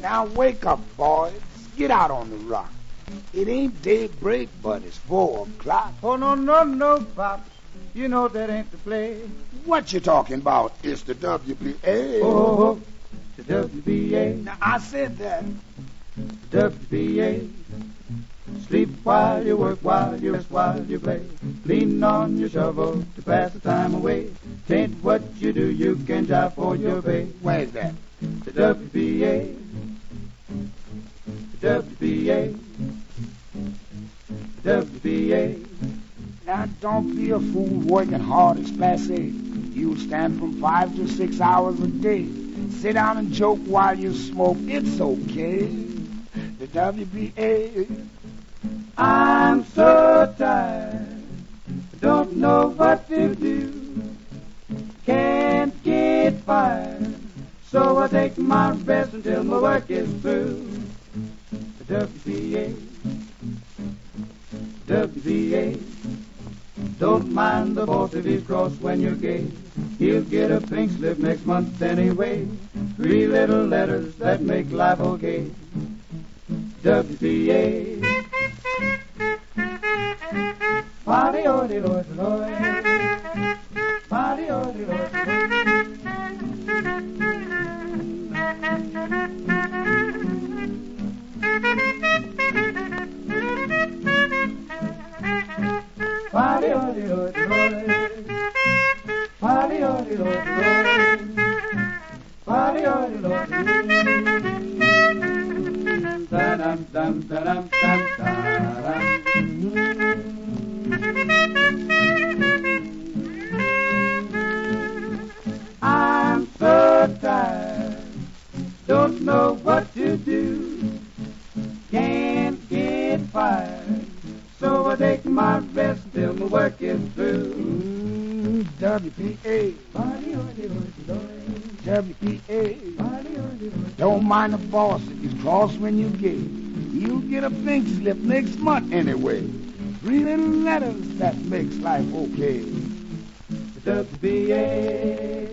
Now wake up, boys. Get out on the rock. It ain't daybreak, but it's 4 o'clock. Oh, no, Pops. You know that ain't the play. What you talking about? It's the WBA. Oh, the WBA. Now, I said that. WBA. Sleep while you work, while you rest, while you play. Lean on your shovel to pass the time away. Tain't what you do, you can jive for your pay. Where's that? The WBA. The WBA. WBA. Now, don't be a fool working hard as Class A. You stand from 5 to 6 hours a day. Sit down and joke while you smoke. It's okay. The WBA. I'm so tired. Don't know what to do. Can't get fired. So I take my rest until my work is through. The WBA. WBA. Don't mind the boss if he's cross when you're gay. He'll get a pink slip next month anyway. 3 little letters that make life okay. WBA. Party, ody, loy, loy. Party, ody, loy, loy. Party, ody, loy, loy. Party, ody, loy, loy. Party, ody, loy, da-dum, dum, da-dum, dum, da-dum. I'm so tired, don't know what to do, can't get fired, so I take my rest till my work is through. WBA. WBA. Don't mind the boss if he's cross when you gay. You'll get a pink slip next month anyway. 3 little letters that makes life okay. WBA.